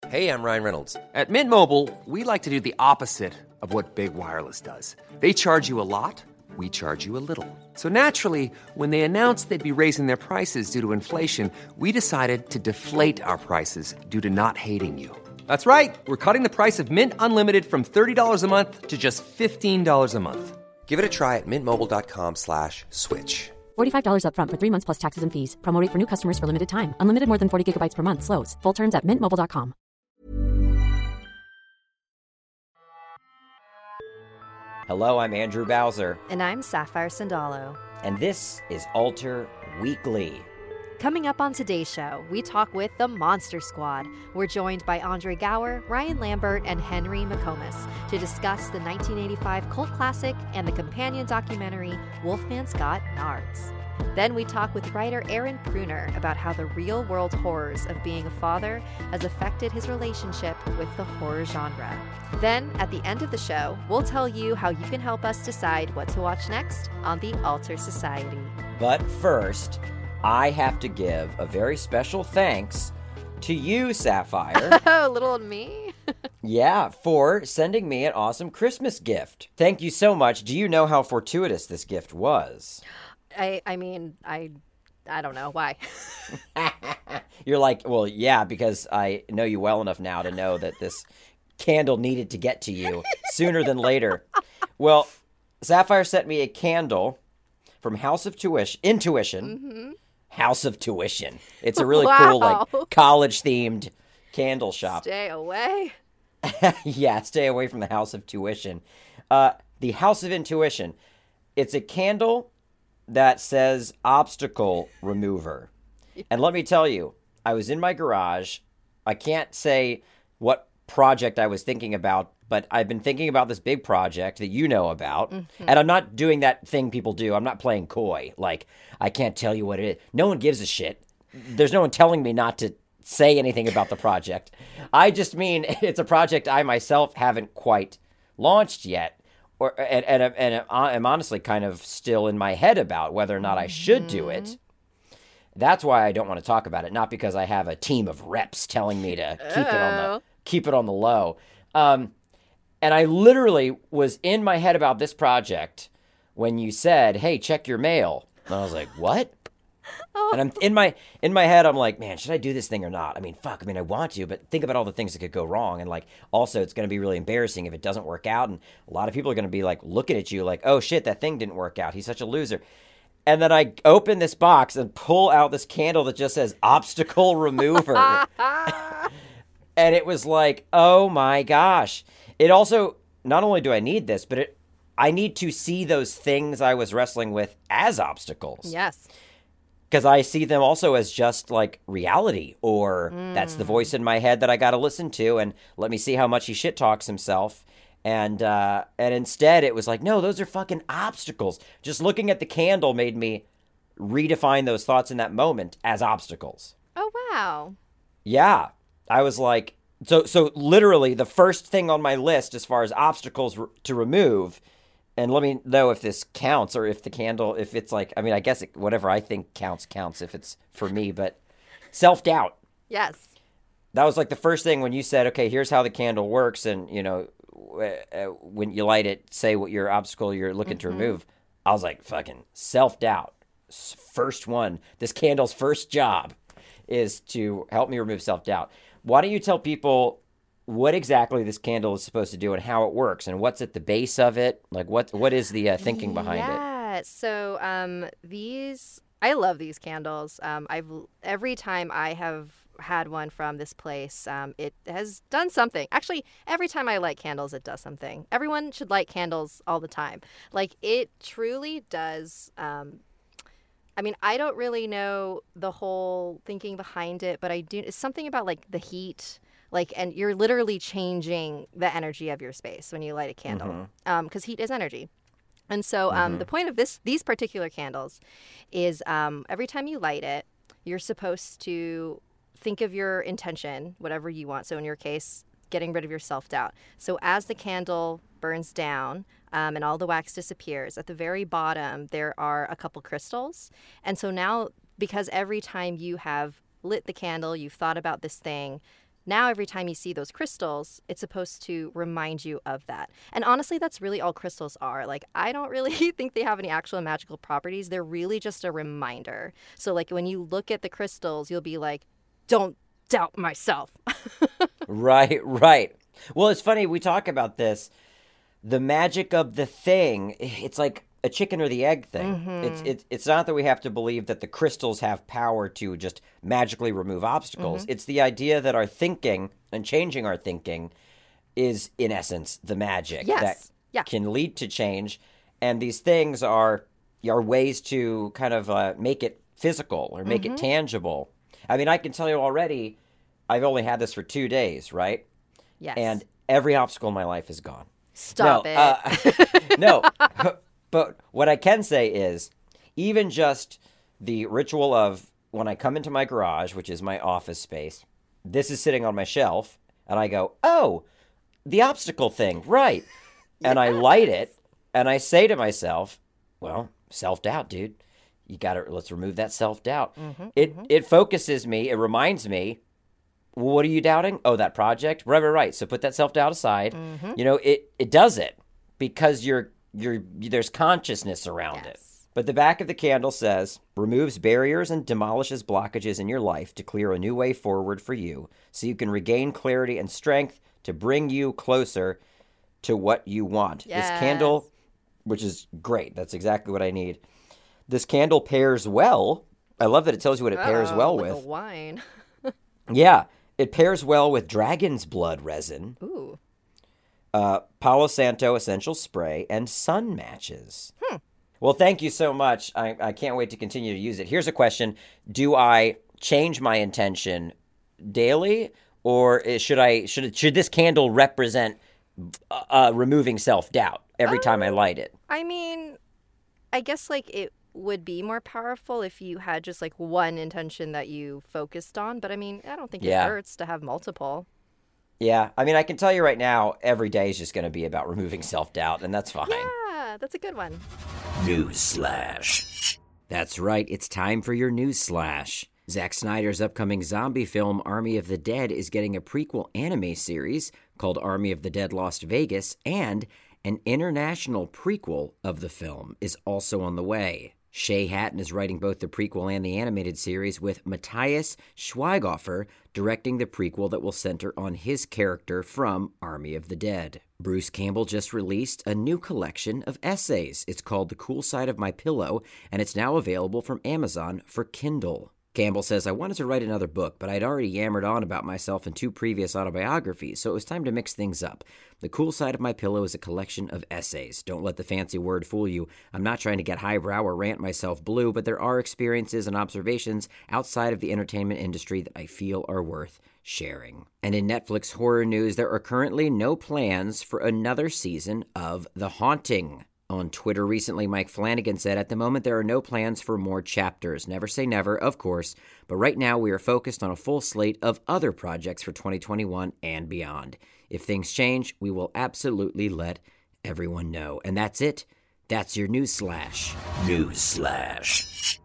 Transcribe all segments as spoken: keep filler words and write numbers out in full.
Hey, I'm Ryan Reynolds. At Mint Mobile, we like to do the opposite of what Big Wireless does. They charge you a lot, we charge you a little. So naturally, when they announced they'd be raising their prices due to inflation, we decided to deflate our prices due to not hating you. That's right. We're cutting the price of Mint Unlimited from thirty dollars a month to just fifteen dollars a month. Give it a try at mintmobile.com slash switch. forty-five dollars up front for three months plus taxes and fees. Promo rate for new customers for limited time. Unlimited more than forty gigabytes per month. Slows full terms at mint mobile dot com. Hello, I'm Andrew Bowser. And I'm Sapphire Sandalo. And this is Alter Weekly. Coming up on today's show, we talk with the Monster Squad. We're joined by Andre Gower, Ryan Lambert, and Henry McComas to discuss the nineteen eighty-five cult classic and the companion documentary Wolfman Scott Nards. Then we talk with writer Aaron Pruner about how the real-world horrors of being a father has affected his relationship with the horror genre. Then, at the end of the show, we'll tell you how you can help us decide what to watch next on the Alter Society. But first, I have to give a very special thanks to you, Sapphire. Oh, little old me? Yeah, for sending me an awesome Christmas gift. Thank you so much. Do you know how fortuitous this gift was? I I mean, I I don't know. Why? You're like, well, yeah, because I know you well enough now to know that this candle needed to get to you sooner than later. Well, Sapphire sent me a candle from House of Tuition, Intuition. Mm-hmm. House of Tuition. It's a really wow. cool, like, college-themed candle shop. Stay away. Yeah, stay away from the House of Tuition. Uh, the House of Intuition. It's a candle that says obstacle remover. And let me tell you, I was in my garage. I can't say what project I was thinking about, but I've been thinking about this big project that you know about. Mm-hmm. And I'm not doing that thing people do. I'm not playing coy. Like, I can't tell you what it is. No one gives a shit. There's no one telling me not to say anything about the project. I just mean it's a project I myself haven't quite launched yet. Or and, and, and I'm honestly kind of still in my head about whether or not I should do it. That's why I don't want to talk about it. Not because I have a team of reps telling me to keep it on the keep it on the low. Um, and I literally was in my head about this project when you said, "Hey, check your mail." And I was like, "What?" Oh. And I'm in my in my head, I'm like, man, should I do this thing or not? I mean, fuck. I mean, I want to, but think about all the things that could go wrong. And like, also, it's going to be really embarrassing if it doesn't work out. And a lot of people are going to be like looking at you like, oh shit, that thing didn't work out. He's such a loser. And then I open this box and pull out this candle that just says obstacle remover. And it was like, oh my gosh. It also, not only do I need this, but it, I need to see those things I was wrestling with as obstacles. Yes. Because I see them also as just like reality, or mm. that's the voice in my head that I got to listen to, and let me see how much he shit talks himself. And uh, and instead, it was like, no, those are fucking obstacles. Just looking at the candle made me redefine those thoughts in that moment as obstacles. Oh wow! Yeah, I was like, so so literally the first thing on my list as far as obstacles r- to remove. And let me know if this counts, or if the candle, if it's like, I mean, I guess it, whatever I think counts, counts if it's for me, but self-doubt. Yes. That was like the first thing when you said, okay, here's how the candle works. And, you know, uh, when you light it, say what your obstacle you're looking mm-hmm. to remove. I was like, fucking self-doubt. First one. This candle's first job is to help me remove self-doubt. Why don't you tell people what exactly this candle is supposed to do and how it works and what's at the base of it? Like, what what is the uh, thinking behind yeah. it? Yeah, so um, these, I love these candles. Um, I've every time I have had one from this place, um, it has done something. Actually, every time I light candles, it does something. Everyone should light candles all the time. Like, it truly does. Um, I mean, I don't really know the whole thinking behind it, but I do. It's something about like the heat. Like, and you're literally changing the energy of your space when you light a candle, because mm-hmm. um, heat is energy. And so um, mm-hmm. the point of this, these particular candles is um, every time you light it, you're supposed to think of your intention, whatever you want. So in your case, getting rid of your self-doubt. So as the candle burns down um, and all the wax disappears, at the very bottom, there are a couple crystals. And so now, because every time you have lit the candle, you've thought about this thing, now every time you see those crystals, it's supposed to remind you of that. And honestly, that's really all crystals are. Like, I don't really think they have any actual magical properties. They're really just a reminder. So like when you look at the crystals, you'll be like, don't doubt myself. Right, right. Well, it's funny, we talk about this. The magic of the thing, it's like a chicken or the egg thing. Mm-hmm. It's, it's it's not that we have to believe that the crystals have power to just magically remove obstacles. Mm-hmm. It's the idea that our thinking and changing our thinking is, in essence, the magic yes. that yeah. can lead to change. And these things are, are ways to kind of uh, make it physical or make mm-hmm. it tangible. I mean, I can tell you already, I've only had this for two days, right? Yes. And every obstacle in my life is gone. Stop no, it. Uh, no, but what I can say is, even just the ritual of when I come into my garage, which is my office space, this is sitting on my shelf, and I go, oh, the obstacle thing, right. Yes. And I light it, and I say to myself, well, self-doubt, dude. You got to, let's remove that self-doubt. Mm-hmm, it mm-hmm. It focuses me, it reminds me, what are you doubting? Oh, that project? Right, right, right. So put that self-doubt aside. Mm-hmm. You know, it, it does it because you're you're there's consciousness around yes. it. But the back of the candle says, removes barriers and demolishes blockages in your life to clear a new way forward for you so you can regain clarity and strength to bring you closer to what you want. Yes. This candle, which is great. That's exactly what I need. This candle pairs well. I love that it tells you what it pairs oh, well like with. A wine. Yeah. It pairs well with dragon's blood resin, Ooh. Uh, Palo Santo essential spray, and sun matches. Hmm. Well, thank you so much. I, I can't wait to continue to use it. Here's a question. Do I change my intention daily, or is, should I should it, should this candle represent uh, removing self-doubt every um, time I light it? I mean, I guess like it would be more powerful if you had just like one intention that you focused on. But I mean, I don't think yeah. it hurts to have multiple. Yeah. I mean, I can tell you right now, every day is just going to be about removing self-doubt, and that's fine. Yeah, that's a good one. Newsflash. That's right. It's time for your Newsflash. Zack Snyder's upcoming zombie film, Army of the Dead, is getting a prequel anime series called Army of the Dead Las Vegas, and an international prequel of the film is also on the way. Shay Hatton is writing both the prequel and the animated series, with Matthias Schweighöfer directing the prequel that will center on his character from Army of the Dead. Bruce Campbell just released a new collection of essays. It's called The Cool Side of My Pillow, and it's now available from Amazon for Kindle. Campbell says, I wanted to write another book, but I'd already yammered on about myself in two previous autobiographies, so it was time to mix things up. The Cool Side of My Pillow is a collection of essays. Don't let the fancy word fool you. I'm not trying to get highbrow or rant myself blue, but there are experiences and observations outside of the entertainment industry that I feel are worth sharing. And in Netflix horror news, there are currently no plans for another season of The Haunting. On Twitter recently, Mike Flanagan said, at the moment there are no plans for more chapters. Never say never, of course, but right now we are focused on a full slate of other projects for twenty twenty-one and beyond. If things change, we will absolutely let everyone know. And that's it. That's your Newsflash. Newsflash.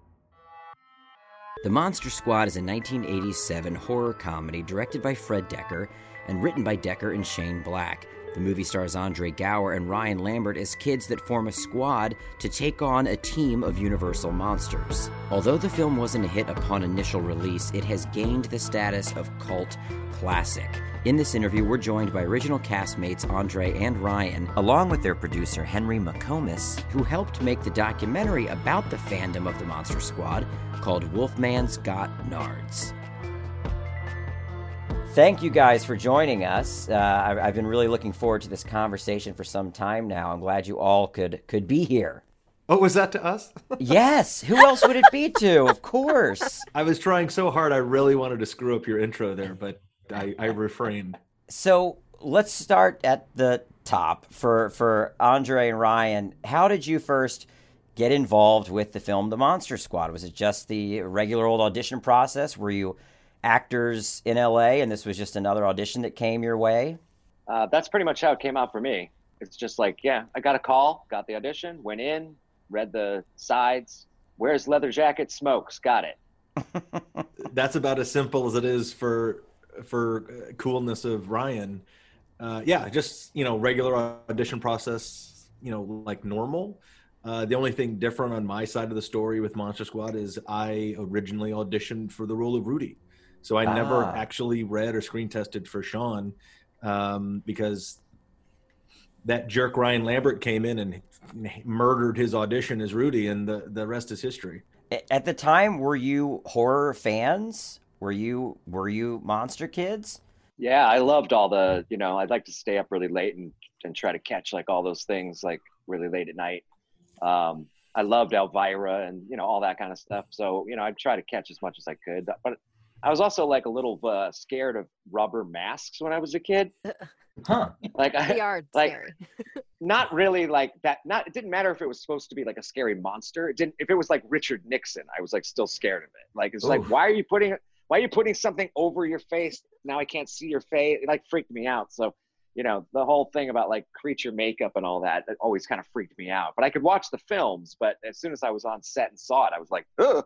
The Monster Squad is a nineteen eighty-seven horror comedy directed by Fred Dekker and written by Dekker and Shane Black. The movie stars Andre Gower and Ryan Lambert as kids that form a squad to take on a team of Universal monsters. Although the film wasn't a hit upon initial release, it has gained the status of cult classic. In this interview, we're joined by original castmates Andre and Ryan, along with their producer Henry McComas, who helped make the documentary about the fandom of the Monster Squad called Wolfman's Got Nards. Thank you guys for joining us. Uh, I've, I've been really looking forward to this conversation for some time now. I'm glad you all could could be here. Oh, was that to us? Yes. Who else would it be to? Of course. I was trying so hard. I really wanted to screw up your intro there, but I, I refrained. So let's start at the top. For, for Andre and Ryan, how did you first get involved with the film The Monster Squad? Was it just the regular old audition process? Were you actors in L A, and this was just another audition that came your way? Uh, that's pretty much how it came out for me. It's just like, yeah, I got a call, got the audition, went in, read the sides. Where's leather jacket? Smokes. Got it. That's about as simple as it is for for coolness of Ryan, uh, yeah, just, you know, regular audition process, you know, like normal. Uh, the only thing different on my side of the story with Monster Squad is I originally auditioned for the role of Rudy. So I ah. never actually read or screen tested for Sean um, because that jerk Ryan Lambert came in and murdered his audition as Rudy, and the, the rest is history. At the time, were you horror fans? Were you were you monster kids? Yeah, I loved all the, you know, I'd like to stay up really late and, and try to catch like all those things like really late at night. Um, I loved Elvira and, you know, all that kind of stuff. So, you know, I'd try to catch as much as I could. But I was also like a little uh, scared of rubber masks when I was a kid. Huh. Like, I, they are like, scary. Not really like that. Not, it didn't matter if it was supposed to be like a scary monster. It didn't, if it was like Richard Nixon, I was like still scared of it. Like, it's Oof. like, why are you putting, why are you putting something over your face? Now I can't see your face. It like freaked me out. So, you know, the whole thing about like creature makeup and all that, it always kind of freaked me out. But I could watch the films, but as soon as I was on set and saw it, I was like, ugh.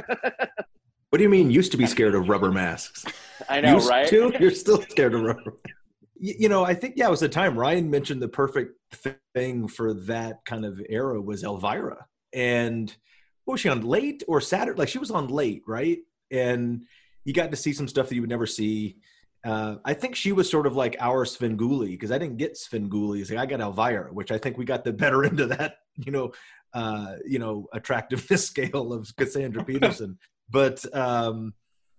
What do you mean used to be scared of rubber masks? I know, used right? To? You're still scared of rubber masks. You, you know, I think, yeah, it was the time. Ryan mentioned the perfect thing for that kind of era was Elvira. And what was she on, late or Saturday? Like she was on late, right? And you got to see some stuff that you would never see. Uh, I think she was sort of like our Svengoolie because I didn't get Svengoolie. Like I got Elvira, which I think we got the better end of that, you know, uh, you know, attractiveness scale of Cassandra Peterson. But, um,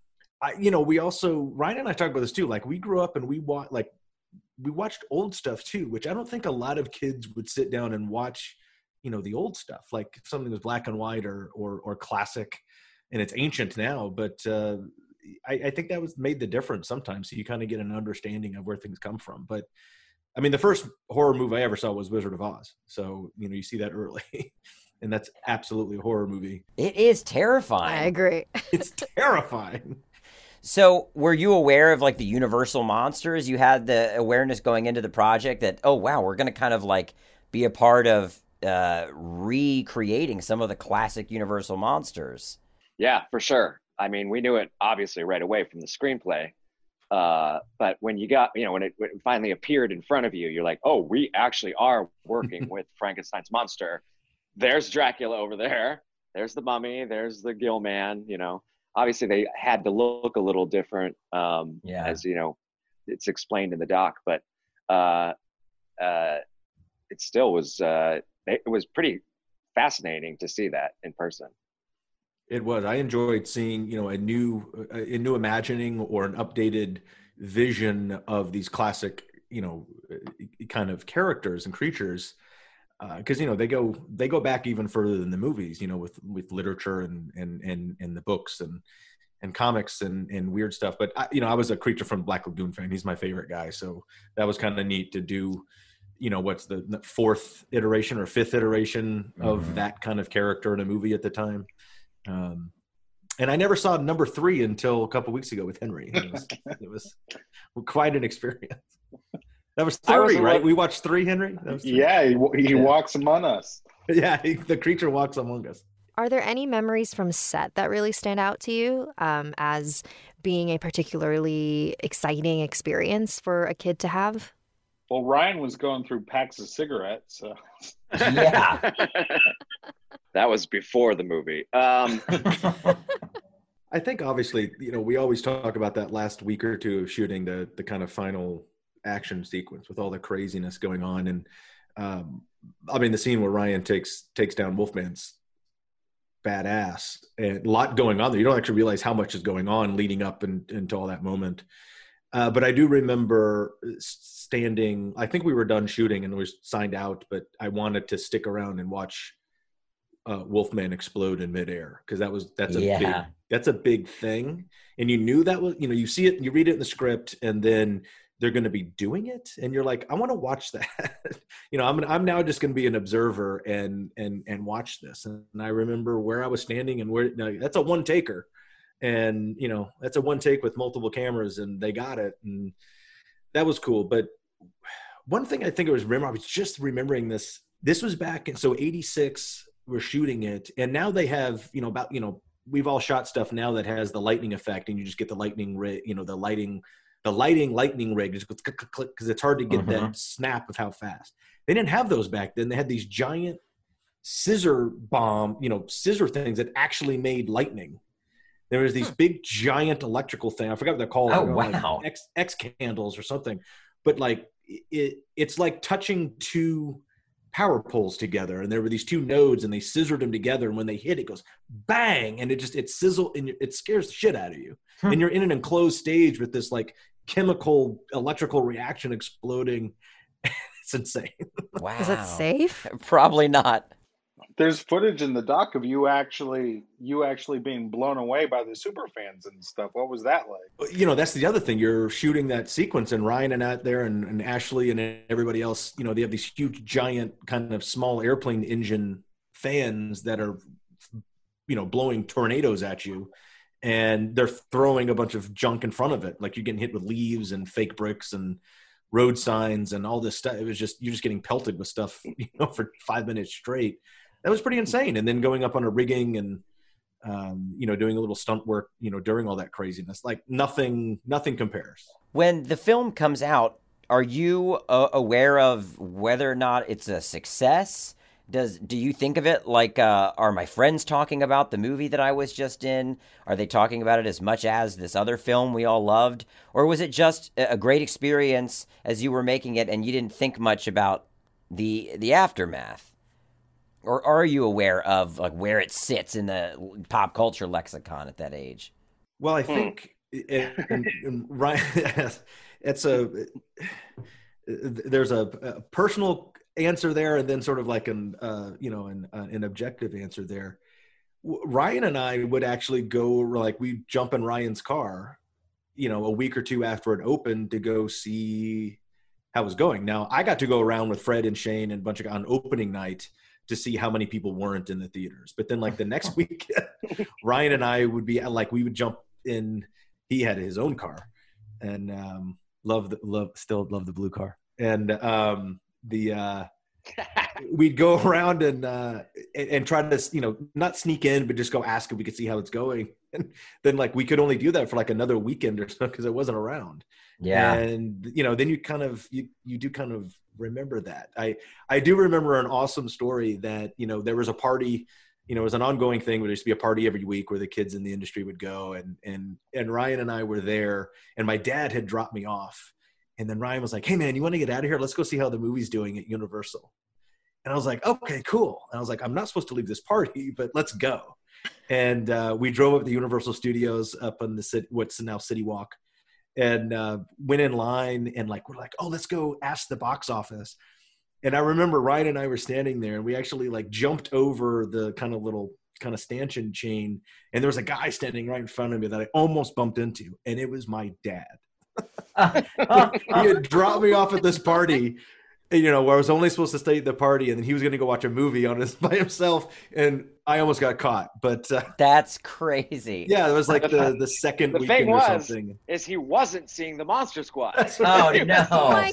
I, you know, we also, Ryan and I talked about this too. Like we grew up and we watched, like we watched old stuff too, which I don't think a lot of kids would sit down and watch, you know, the old stuff. Like if something was black and white or, or, or classic and it's ancient now, but, uh, I, I think that was made the difference sometimes. So you kind of get an understanding of where things come from. But I mean, the first horror movie I ever saw was Wizard of Oz. So, you know, you see that early and that's absolutely a horror movie. It is terrifying. I agree. It's terrifying. So were you aware of like the Universal monsters? You had the awareness going into the project that, oh, wow, we're going to kind of like be a part of uh, recreating some of the classic Universal monsters. Yeah, for sure. I mean, we knew it obviously right away from the screenplay. Uh, but when you got, you know, when it, when it finally appeared in front of you, you're like, oh, we actually are working with Frankenstein's monster. There's Dracula over there. There's the mummy. There's the Gill Man. You know, obviously they had to look a little different, um, yeah. as, you know, it's explained in the doc. But uh, uh, it still was, uh, it was pretty fascinating to see that in person. It was. I enjoyed seeing, you know, a new, a new imagining or an updated vision of these classic, you know, kind of characters and creatures, because uh, you know they go they go back even further than the movies, you know, with with literature and and and, and the books and and comics and and weird stuff. But I, you know, I was a Creature from Black Lagoon fan. He's my favorite guy, so that was kind of neat to do. You know, what's the fourth iteration or fifth iteration of mm-hmm. that kind of character in a movie at the time. Um, and I never saw number three until a couple weeks ago with Henry. It was, it was quite an experience. That was three, was, right? We watched three, Henry? That was three. Yeah, he, he yeah. walks among us. Yeah, he, the creature walks among us. Are there any memories from set that really stand out to you um, as being a particularly exciting experience for a kid to have? Well, Ryan was going through packs of cigarettes. So. Yeah. That was before the movie. Um, I think obviously, you know, we always talk about that last week or two of shooting the the kind of final action sequence with all the craziness going on. And um, I mean, the scene where Ryan takes takes down Wolfman's badass, and a lot going on there. You don't actually realize how much is going on leading up and into all that moment. Uh, but I do remember standing, I think we were done shooting and was signed out, but I wanted to stick around and watch uh, Wolfman explode in midair. Cause that was, that's a yeah. big, that's a big thing. And you knew that was, you know, you see it, you read it in the script and then they're going to be doing it. And you're like, I want to watch that. you know, I'm, I'm now just going to be an observer and, and, and watch this. And I remember where I was standing and where, now, that's a one taker. And, you know, that's a one take with multiple cameras and they got it. And that was cool. But one thing I think I was remember, I was just remembering this, this was back in, so eighty-six, we're shooting it. And now they have, you know, about, you know, we've all shot stuff now that has the lightning effect, and you just get the lightning rig, you know, the lighting, the lighting lightning rig just goes click, click, click, because it's hard to get Mhm. that snap of how fast. They didn't have those back then. They had these giant scissor bomb, you know, scissor things that actually made lightning. There was these big giant electrical thing. I forgot what they're called. Oh, They're like wow. X, X candles or something. But like it, it's like touching two power poles together, and there were these two nodes, and they scissored them together. And when they hit, it goes bang, and it just it sizzle, and it scares the shit out of you. Hmm. And you're in an enclosed stage with this like chemical electrical reaction exploding. It's insane. Wow. Is it safe? Probably not. There's footage in the doc of you actually you actually being blown away by the super fans and stuff. What was that like? You know, that's the other thing. You're shooting that sequence, and Ryan and out there, and, and Ashley and everybody else, you know, they have these huge, giant kind of small airplane engine fans that are, you know, blowing tornadoes at you, and they're throwing a bunch of junk in front of it. Like you're getting hit with leaves and fake bricks and road signs and all this stuff. It was just, you're just getting pelted with stuff, you know, for five minutes straight. That was pretty insane. And then going up on a rigging and, um, you know, doing a little stunt work, you know, during all that craziness, like nothing, nothing compares. When the film comes out, are you uh, aware of whether or not it's a success? Does do you think of it like, uh, are my friends talking about the movie that I was just in? Are they talking about it as much as this other film we all loved? Or was it just a great experience as you were making it and you didn't think much about the the aftermath? Or are you aware of like where it sits in the pop culture lexicon at that age? Well, I think, and, and, and Ryan, it's a, there's a, a personal answer there, and then sort of like an, uh, you know, an, uh, an objective answer there. Ryan and I would actually go, like, we jump in Ryan's car, you know, a week or two after it opened to go see how it was going. Now, I got to go around with Fred and Shane and a bunch of on opening night to see how many people weren't in the theaters. But then like the next week, Ryan and I would be like, we would jump in. He had his own car, and um, love the love, still love the blue car. And um, the, uh, we'd go around and, uh, and, and try to, you know, not sneak in, but just go ask if we could see how it's going. And then like, we could only do that for like another weekend or so, cause it wasn't around. Yeah. And, you know, then you kind of, you, you do kind of remember that. I, I do remember an awesome story that, you know, there was a party, you know, it was an ongoing thing where there used to be a party every week where the kids in the industry would go. And, and, and Ryan and I were there, and my dad had dropped me off. And then Ryan was like, hey man, you want to get out of here? Let's go see how the movie's doing at Universal. And I was like, okay, cool. And I was like, I'm not supposed to leave this party, but let's go. And uh, we drove up to Universal Studios up on the city, what's now City Walk, and uh, went in line, and like, we're like, oh, let's go ask the box office. And I remember Ryan and I were standing there, and we actually like jumped over the kind of little kind of stanchion chain. And there was a guy standing right in front of me that I almost bumped into. And it was my dad. He had dropped me off at this party, you know, where I was only supposed to stay at the party, and then he was going to go watch a movie on his by himself, and I almost got caught. But uh, that's crazy. Yeah, it was like the the second the weekend thing or was, something. Is he wasn't seeing the Monster Squad? Oh no! Oh my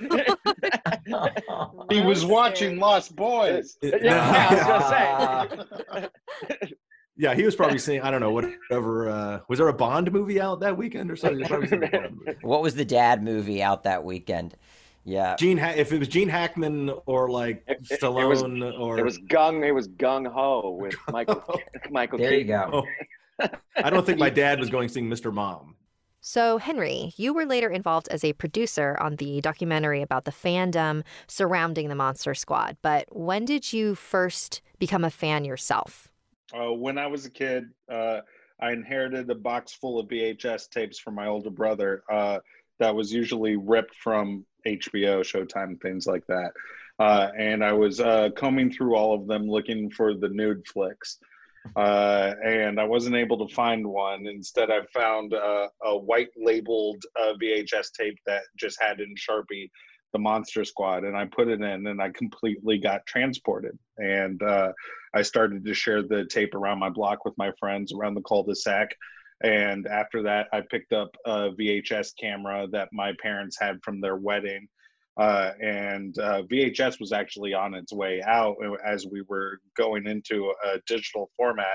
God. He was watching Lost Boys. Yeah, yeah, I was gonna say. Yeah, he was probably saying, I don't know, whatever. Uh, was there a Bond movie out that weekend or something? Probably a Bond movie. What was the dad movie out that weekend? Yeah, Gene. Ha- if it was Gene Hackman or like It, it, Stallone, it was, or it was Gung. It was Gung Ho with Michael. Michael. there you Keaton. go. Oh, I don't think my dad was going to sing Mister Mom. So, Henry, you were later involved as a producer on the documentary about the fandom surrounding the Monster Squad. But when did you first become a fan yourself? Uh, when I was a kid, uh, I inherited a box full of V H S tapes from my older brother uh, that was usually ripped from H B O, Showtime, things like that. Uh, and I was uh, combing through all of them looking for the nude flicks. Uh, and I wasn't able to find one. Instead, I found uh, a white labeled uh, V H S tape that just had in Sharpie the Monster Squad, and I put it in, and I completely got transported. And uh, I started to share the tape around my block with my friends around the cul-de-sac. And after that, I picked up a V H S camera that my parents had from their wedding. Uh, and uh, V H S was actually on its way out as we were going into a digital format.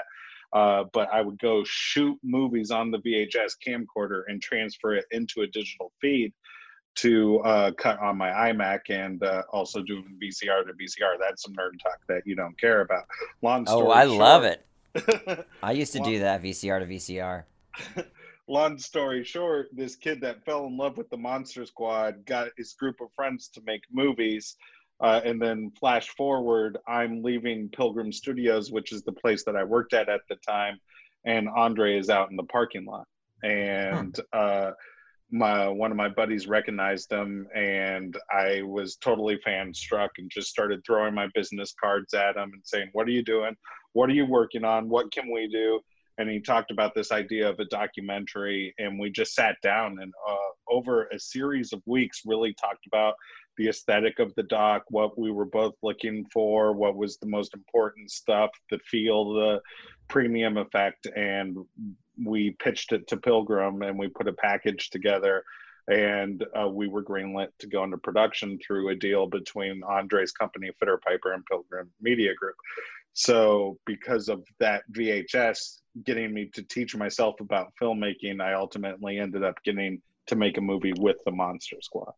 Uh, but I would go shoot movies on the V H S camcorder and transfer it into a digital feed to uh, cut on my iMac, and uh, also doing V C R to V C R. That's some nerd talk that you don't care about. Long story Oh, I short, love it. I used to do that, V C R to V C R. Long story short, this kid that fell in love with the Monster Squad got his group of friends to make movies. Uh, and then flash forward, I'm leaving Pilgrim Studios, which is the place that I worked at at the time. And Andre is out in the parking lot. And uh, my one of my buddies recognized him. And I was totally fan struck and just started throwing my business cards at him and saying, what are you doing? What are you working on? What can we do? And he talked about this idea of a documentary, and we just sat down and uh, over a series of weeks really talked about the aesthetic of the doc, what we were both looking for, what was the most important stuff, the feel, the premium effect. And we pitched it to Pilgrim, and we put a package together, and uh, we were greenlit to go into production through a deal between Andre's company, Fitter Piper, and Pilgrim Media Group. So because of that V H S getting me to teach myself about filmmaking, I ultimately ended up getting to make a movie with the Monster Squad.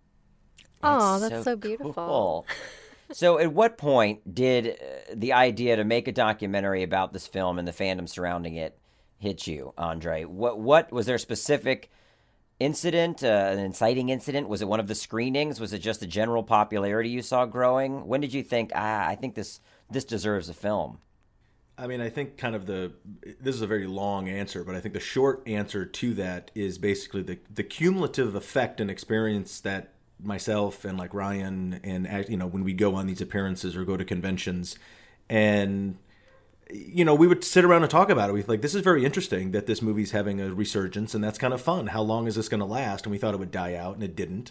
Oh, that's so beautiful. Cool. So at what point did uh, the idea to make a documentary about this film and the fandom surrounding it hit you, Andre? What what was there a specific incident, uh, an inciting incident? Was it one of the screenings? Was it just the general popularity you saw growing? When did you think, ah, I think this this deserves a film? I mean, I think kind of the, this is a very long answer, but I think the short answer to that is basically the, the cumulative effect and experience that myself and like Ryan and, you know, when we go on these appearances or go to conventions, and, you know, we would sit around and talk about it. We like, this is very interesting that this movie's having a resurgence, and that's kind of fun. How long is this going to last? And we thought it would die out, and it didn't.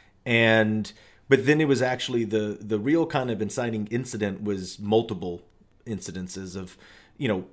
And, but then it was actually the, the real kind of inciting incident was multiple incidences of, you know,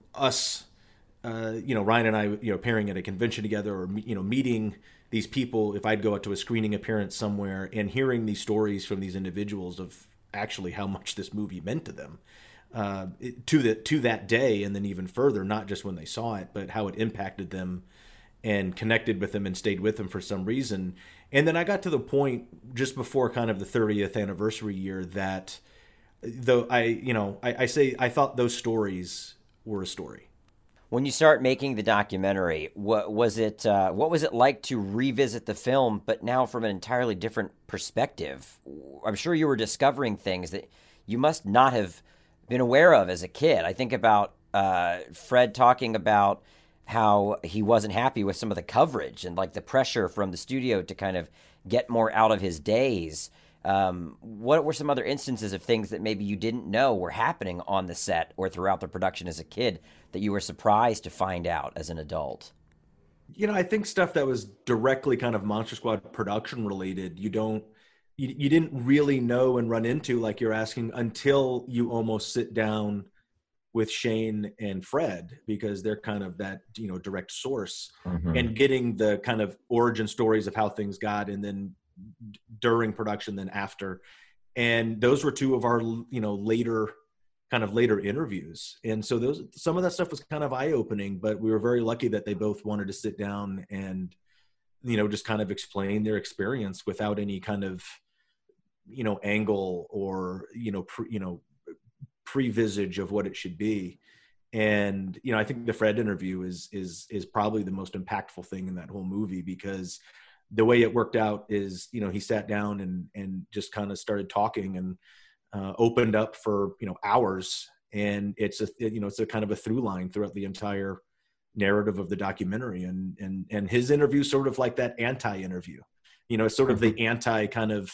us, uh, you know, Ryan and I, you know, appearing at a convention together, or, you know, meeting these people. If I'd go out to a screening appearance somewhere and hearing these stories from these individuals of actually how much this movie meant to them, uh, it, to the, to that day. And then even further, not just when they saw it, but how it impacted them and connected with them and stayed with them for some reason. And then I got to the point just before kind of the thirtieth anniversary year that, though I, you know, I, I say I thought those stories were a story. When you start making the documentary, what was it? Uh, what was it like to revisit the film, but now from an entirely different perspective? I'm sure you were discovering things that you must not have been aware of as a kid. I think about uh, Fred talking about how he wasn't happy with some of the coverage and like the pressure from the studio to kind of get more out of his days. Um, what were some other instances of things that maybe you didn't know were happening on the set or throughout the production as a kid that you were surprised to find out as an adult? You know, I think stuff that was directly kind of Monster Squad production related, you don't, you, you didn't really know and run into, like you're asking, until you almost sit down with Shane and Fred, because they're kind of that, you know, direct source, mm-hmm. and getting the kind of origin stories of how things got, and then during production, then after. And those were two of our, you know, later kind of later interviews. And so those, some of that stuff was kind of eye-opening, but we were very lucky that they both wanted to sit down and, you know, just kind of explain their experience without any kind of, you know, angle or, you know, pre, you know, pre-visage of what it should be. And, you know, I think the Fred interview is, is, is probably the most impactful thing in that whole movie, because the way it worked out is, you know, he sat down and, and just kind of started talking and uh, opened up for, you know, hours. And it's a, you know, it's a kind of a through line throughout the entire narrative of the documentary. And, and, and his interview sort of like that anti-interview, you know, it's sort of the anti kind of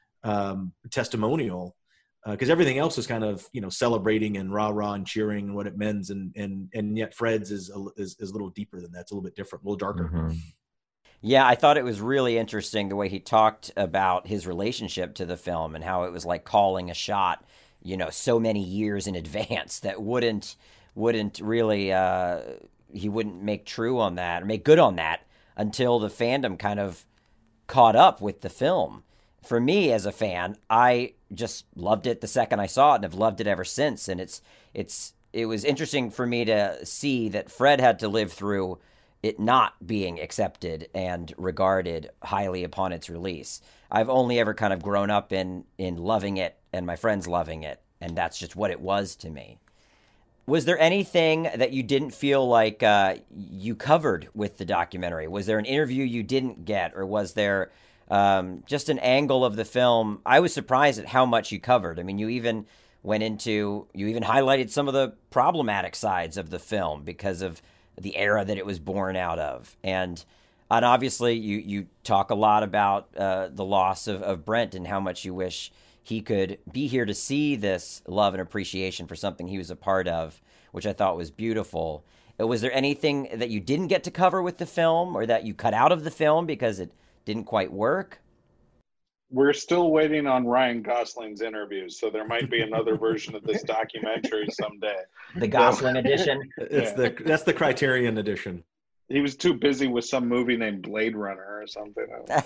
um, testimonial, because uh, everything else is kind of, you know, celebrating and rah rah and cheering and what it means. And, and, and yet Fred's is, a, is, is a little deeper than that. It's a little bit different, a little darker. Mm-hmm. Yeah, I thought it was really interesting the way he talked about his relationship to the film and how it was like calling a shot, you know, so many years in advance that wouldn't wouldn't really uh, he wouldn't make true on that or make good on that until the fandom kind of caught up with the film. For me as a fan, I just loved it the second I saw it and have loved it ever since. And it's it's it was interesting for me to see that Fred had to live through it not being accepted and regarded highly upon its release. I've only ever kind of grown up in in loving it and my friends loving it, and that's just what it was to me. Was there anything that you didn't feel like uh, you covered with the documentary? Was there an interview you didn't get, or was there um, just an angle of the film? I was surprised at how much you covered. I mean, you even went into, you even highlighted some of the problematic sides of the film because of the era that it was born out of. And and obviously you, you talk a lot about uh, the loss of, of Brent and how much you wish he could be here to see this love and appreciation for something he was a part of, which I thought was beautiful. Was there anything that you didn't get to cover with the film or that you cut out of the film because it didn't quite work? We're still waiting on Ryan Gosling's interview, so there might be another version of this documentary someday. The Gosling edition? It's Yeah. the that's the Criterion edition. He was too busy with some movie named Blade Runner or something.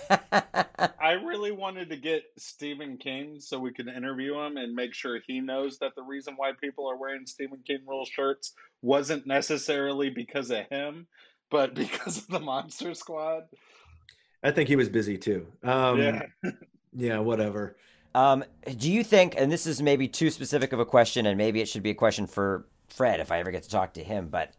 I really wanted to get Stephen King so we could interview him and make sure he knows that the reason why people are wearing Stephen King rule shirts wasn't necessarily because of him, but because of the Monster Squad. I think he was busy too. Um, Yeah. yeah, whatever. Um, do you think, and this is maybe too specific of a question, and maybe it should be a question for Fred if I ever get to talk to him, but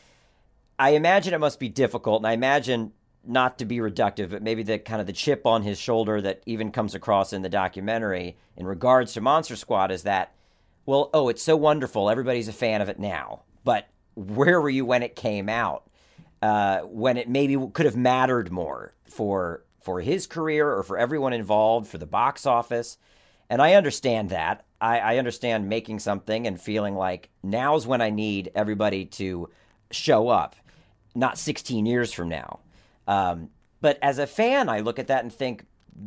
I imagine it must be difficult, and I imagine, not to be reductive, but maybe the kind of the chip on his shoulder that even comes across in the documentary in regards to Monster Squad is that, well, oh, it's so wonderful, everybody's a fan of it now, but where were you when it came out? Uh, when it maybe could have mattered more for for his career or for everyone involved, for the box office. And I understand that. I, I understand making something and feeling like now's when I need everybody to show up, not sixteen years from now. Um, but as a fan, I look at that and think,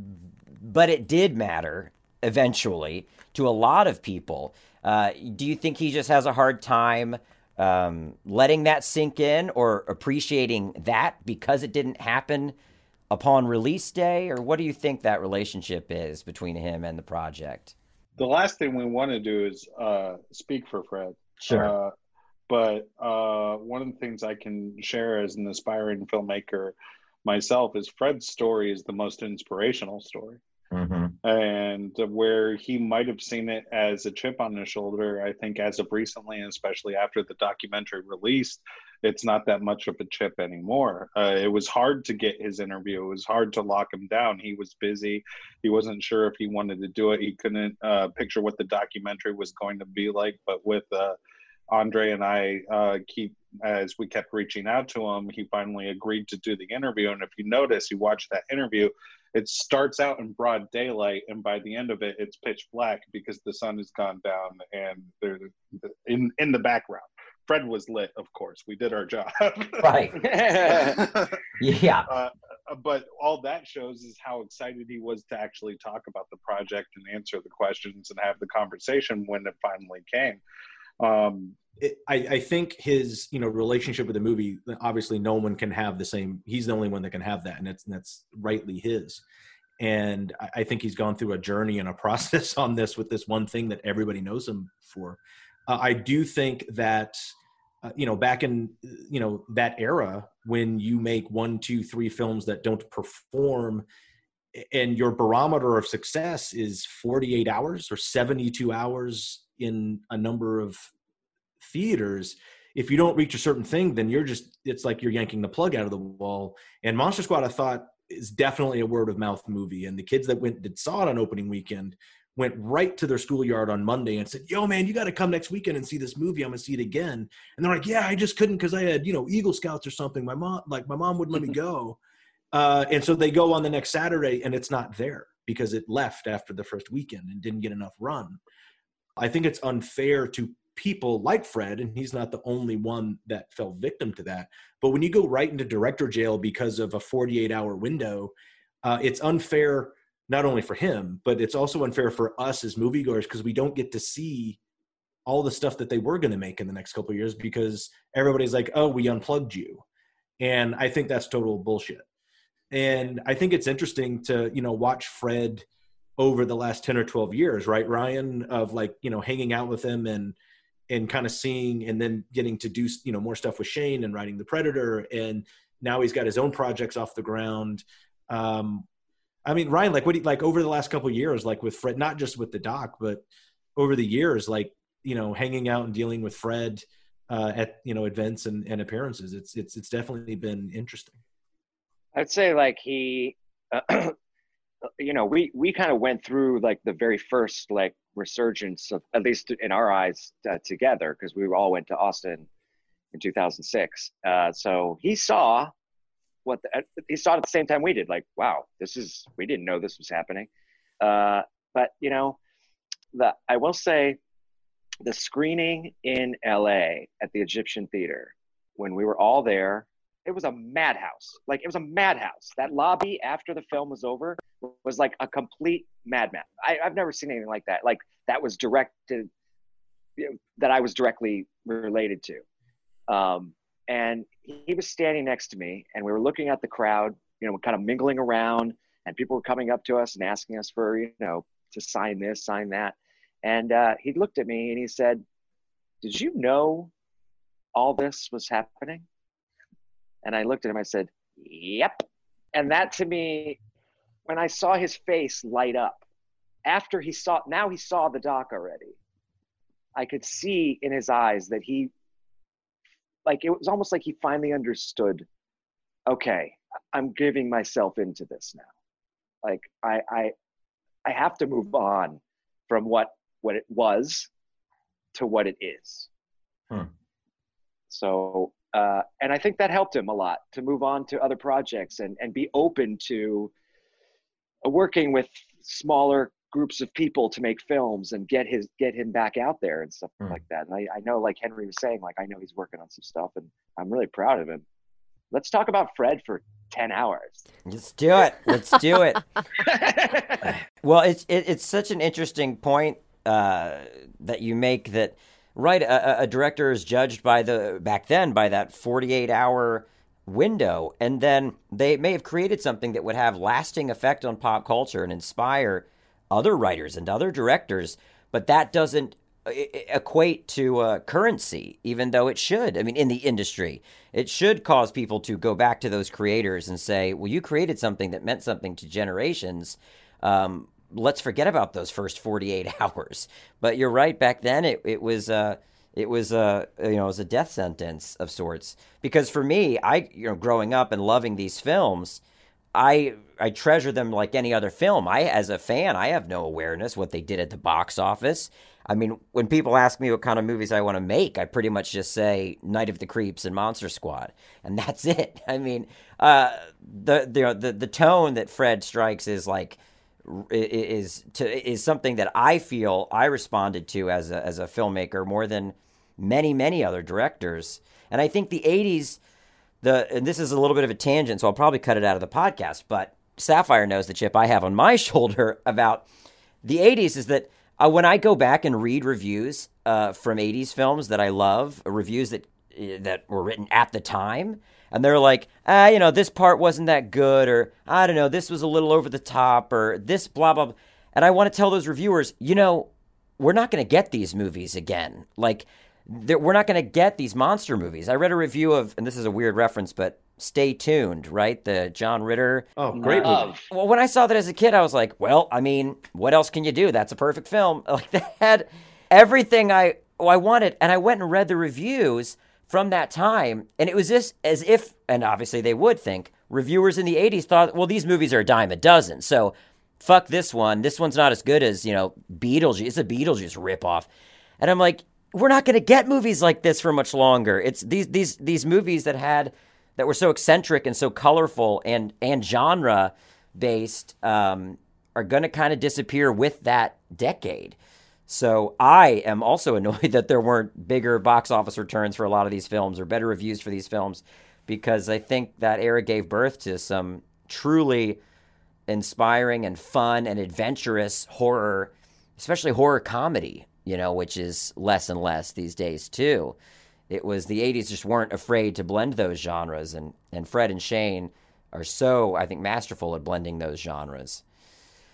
but it did matter eventually to a lot of people. Uh, do you think he just has a hard time um, letting that sink in or appreciating that because it didn't happen upon release day? Or what do you think that relationship is between him and the project? The last thing we want to do is uh, speak for Fred. Sure. Uh, but uh, one of the things I can share as an aspiring filmmaker myself is Fred's story is the most inspirational story. Mm-hmm. And where he might have seen it as a chip on his shoulder, I think as of recently, and especially after the documentary released, it's not that much of a chip anymore. Uh, it was hard to get his interview. It was hard to lock him down. He was busy. He wasn't sure if he wanted to do it. He couldn't uh, picture what the documentary was going to be like. But with uh, Andre and I uh, keep, as we kept reaching out to him, he finally agreed to do the interview. And if you notice, you watch that interview, it starts out in broad daylight, and by the end of it, it's pitch black because the sun has gone down and they're in in the background. Fred was lit, of course. We did our job. Right. Yeah. Uh, but all that shows is how excited he was to actually talk about the project and answer the questions and have the conversation when it finally came. Um, It, I, I think his, you know, relationship with the movie, obviously no one can have the same, he's the only one that can have that. And that's, and that's rightly his. And I, I think he's gone through a journey and a process on this with this one thing that everybody knows him for. Uh, I do think that, uh, you know, back in, you know, that era when you make one, two, three films that don't perform and your barometer of success is forty-eight hours or seventy-two hours in a number of theaters, if you don't reach a certain thing, then you're just, it's like you're yanking the plug out of the wall. And Monster Squad, I thought, is definitely a word of mouth movie. And the kids that went that saw it on opening weekend went right to their schoolyard on Monday and said, yo, man, you got to come next weekend and see this movie. I'm going to see it again. And they're like, yeah, I just couldn't because I had, you know, Eagle Scouts or something. My mom, like my mom wouldn't let me go. Uh, and so they go on the next Saturday and it's not there because it left after the first weekend and didn't get enough run. I think it's unfair to people like Fred, and he's not the only one that fell victim to that. But when you go right into director jail because of a forty-eight hour window, uh, it's unfair not only for him, but it's also unfair for us as moviegoers because we don't get to see all the stuff that they were going to make in the next couple of years because everybody's like, oh, we unplugged you. And I think that's total bullshit. And I think it's interesting to, you know, watch Fred over the last ten or twelve years, right, Ryan, of like, you know, hanging out with him and and kind of seeing, and then getting to do, you know, more stuff with Shane and writing The Predator. And now he's got his own projects off the ground. Um, I mean, Ryan, like what do you, like over the last couple of years, like with Fred, not just with the doc, but over the years, like, you know, hanging out and dealing with Fred uh, at, you know, events and, and appearances, it's, it's, it's definitely been interesting. I'd say like he, uh, you know, we, we kind of went through like the very first like resurgence of, at least in our eyes, uh, together, because we all went to Austin in two thousand six. Uh, so he saw what the, he saw it at the same time we did. Like, wow, this is, we didn't know this was happening. Uh, but you know, the I will say, the screening in L A at the Egyptian Theater, when we were all there, it was a madhouse. Like, it was a madhouse. That lobby after the film was over was like a complete madman. I, I've never seen anything like that. Like, that was directed, you know, that I was directly related to. Um, and he was standing next to me, and we were looking at the crowd, you know, kind of mingling around, and people were coming up to us and asking us for, you know, to sign this, sign that. And uh, he looked at me and he said, "Did you know all this was happening?" And I looked at him, I said, "Yep." And that, to me, when I saw his face light up, after he saw, now he saw the doc already, I could see in his eyes that he, like, it was almost like he finally understood, okay, I'm giving myself into this now. Like, I, I, I have to move on from what, what it was to what it is. Hmm. So, uh, and I think that helped him a lot to move on to other projects and, and be open to working with smaller groups of people to make films and get his, get him back out there and stuff Hmm. like that. And I, I know, like Henry was saying, like, I know he's working on some stuff and I'm really proud of him. Let's talk about Fred for ten hours. Let's do it. Let's do it. Well, it's it, it's such an interesting point uh, that you make that, right, a, a director is judged by the, back then, by that forty-eight hour window. And then they may have created something that would have lasting effect on pop culture and inspire other writers and other directors. But that doesn't equate to uh, currency, even though it should. I mean, in the industry, it should cause people to go back to those creators and say, well, you created something that meant something to generations. Um, let's forget about those first forty-eight hours. But you're right. Back then, it, it was uh, it was uh, you know, it was a death sentence of sorts. Because for me, I you know, growing up and loving these films, I I treasure them like any other film. I, as a fan, I have no awareness what they did at the box office. I mean, when people ask me what kind of movies I want to make, I pretty much just say Night of the Creeps and Monster Squad, and that's it. I mean, uh, the the the the tone that Fred strikes is like is to is something that I feel I responded to as a as a filmmaker more than many many other directors. And I think the eighties, the and this is a little bit of a tangent, so I'll probably cut it out of the podcast. But Sapphire knows the chip I have on my shoulder about the eighties is that. Uh, when I go back and read reviews uh, from eighties films that I love, reviews that that were written at the time, and they're like, ah, you know, this part wasn't that good, or I don't know, this was a little over the top, or this blah, blah, blah. And I want to tell those reviewers, you know, we're not going to get these movies again. Like, we're not going to get these monster movies. I read a review of, and this is a weird reference, but Stay Tuned, right? The John Ritter. Oh, great movie. Well, when I saw that as a kid, I was like, well, I mean, what else can you do? That's a perfect film. Like, that had everything I I wanted. And I went and read the reviews from that time. And it was just as if, and obviously they would think, reviewers in the eighties thought, well, these movies are a dime a dozen. So fuck this one. This one's not as good as, you know, Beetlejuice. It's a Beetlejuice ripoff. And I'm like, we're not going to get movies like this for much longer. It's these these these movies that had... that were so eccentric and so colorful and and genre based um, are going to kind of disappear with that decade. So I am also annoyed that there weren't bigger box office returns for a lot of these films or better reviews for these films, because I think that era gave birth to some truly inspiring and fun and adventurous horror, especially horror comedy, you know, which is less and less these days too. It was the eighties just weren't afraid to blend those genres, and, and Fred and Shane are so, I think, masterful at blending those genres.